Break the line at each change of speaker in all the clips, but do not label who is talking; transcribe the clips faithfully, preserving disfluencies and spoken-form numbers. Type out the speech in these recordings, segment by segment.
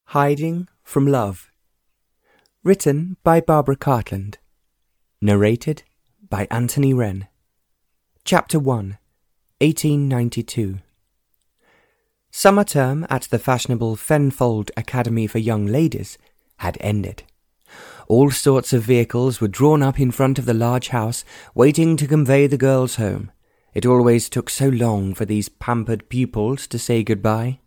Hiding from Love. Written by Barbara Cartland. Narrated by Anthony Wren. Chapter one, eighteen ninety-two. Summer term at the fashionable Fenfold Academy for Young Ladies had ended. All sorts of vehicles were drawn up in front of the large house, waiting to convey the girls home. It always took so long for these pampered pupils to say goodbye.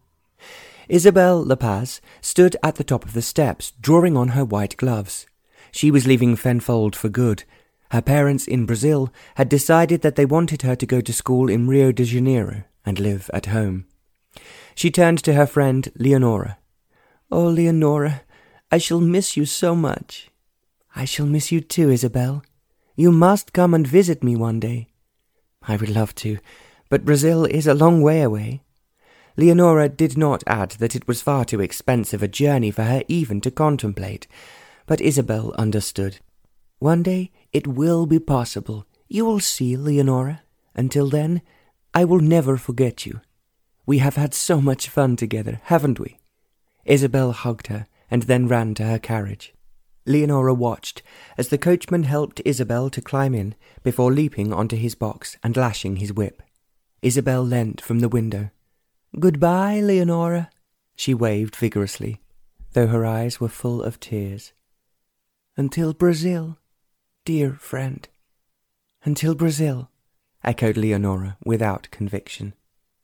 Isabel La Paz stood at the top of the steps, drawing on her white gloves. She was leaving Fenfold for good. Her parents in Brazil had decided that they wanted her to go to school in Rio de Janeiro and live at home. She turned to her friend Leonora. "Oh, Leonora, I shall miss you so much." "I shall miss you too, Isabel. You must come and visit me one day." "I would love to, but Brazil is a long way away." Leonora did not add that it was far too expensive a journey for her even to contemplate, but Isabel understood. "One day it will be possible. You will see, Leonora. Until then, I will never forget you. We have had so much fun together, haven't we?" Isabel hugged her and then ran to her carriage. Leonora watched as the coachman helped Isabel to climb in before leaping onto his box and lashing his whip. Isabel leant from the window. "Goodbye, Leonora," she waved vigorously, though her eyes were full of tears. "Until Brazil, dear friend." "Until Brazil," echoed Leonora without conviction.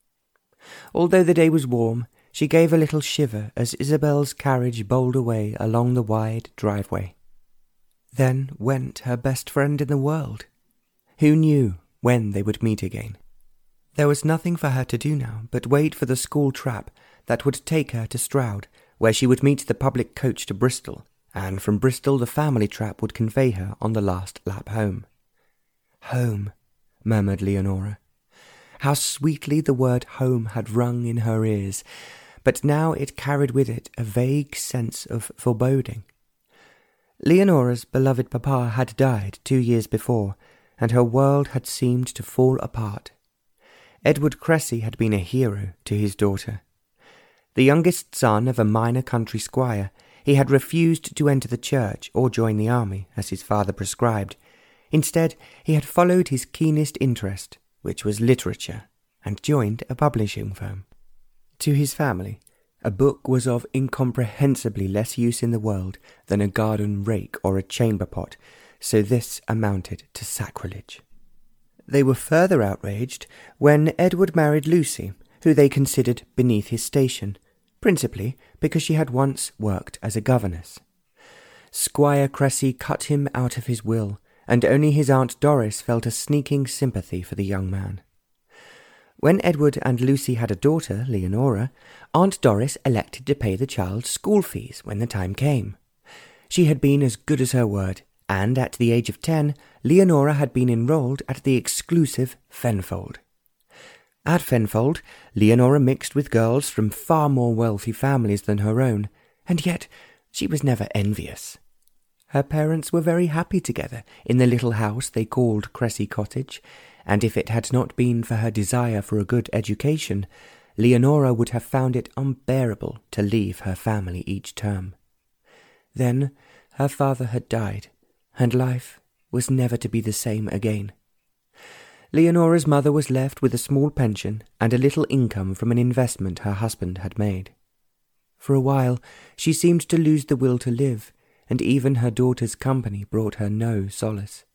Although the day was warm, she gave a little shiver as Isabel's carriage bowled away along the wide driveway. Then went her best friend in the world. Who knew when they would meet again? There was nothing for her to do now but wait for the school trap that would take her to Stroud, where she would meet the public coach to Bristol, and from Bristol the family trap would convey her on the last lap home. "Home," murmured Leonora. How sweetly the word home had rung in her ears, but now it carried with it a vague sense of foreboding. Leonora's beloved papa had died two years before, and her world had seemed to fall apart. Edward Cressy had been a hero to his daughter. The youngest son of a minor country squire, he had refused to enter the church or join the army, as his father prescribed. Instead, he had followed his keenest interest, which was literature, and joined a publishing firm. To his family, a book was of incomprehensibly less use in the world than a garden rake or a chamber pot, so this amounted to sacrilege. They were further outraged when Edward married Lucy, who they considered beneath his station, principally because she had once worked as a governess. Squire Cressy cut him out of his will, and only his Aunt Doris felt a sneaking sympathy for the young man. When Edward and Lucy had a daughter, Leonora, Aunt Doris elected to pay the child's school fees when the time came. She had been as good as her word, and at the age of ten, Leonora had been enrolled at the exclusive Fenfold. At Fenfold, Leonora mixed with girls from far more wealthy families than her own, and yet she was never envious. Her parents were very happy together in the little house they called Cressy Cottage, and if it had not been for her desire for a good education, Leonora would have found it unbearable to leave her family each term. Then her father had died, and life was never to be the same again. Leonora's mother was left with a small pension and a little income from an investment her husband had made. For a while she seemed to lose the will to live, and even her daughter's company brought her no solace.